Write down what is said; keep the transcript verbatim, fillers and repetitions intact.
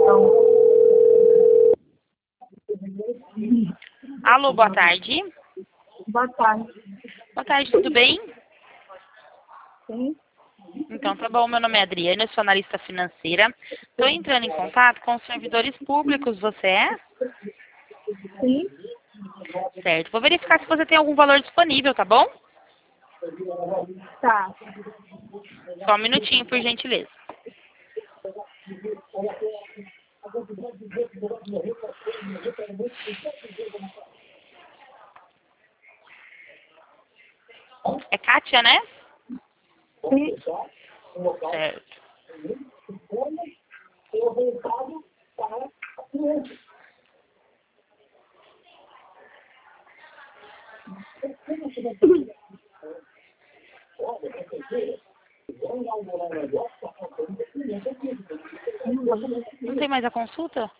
Alô, boa tarde. Boa tarde. Boa tarde, tudo bem? Sim, Então, tá bom. Meu nome é Adriana, eu sou analista financeira. Estou entrando em contato com os servidores públicos, você é? sim. Certo. Vou verificar se você tem algum valor disponível, tá bom? Tá. Só um minutinho, por gentileza. É Kátia, né? Sim. Certo. Não tem mais a consulta?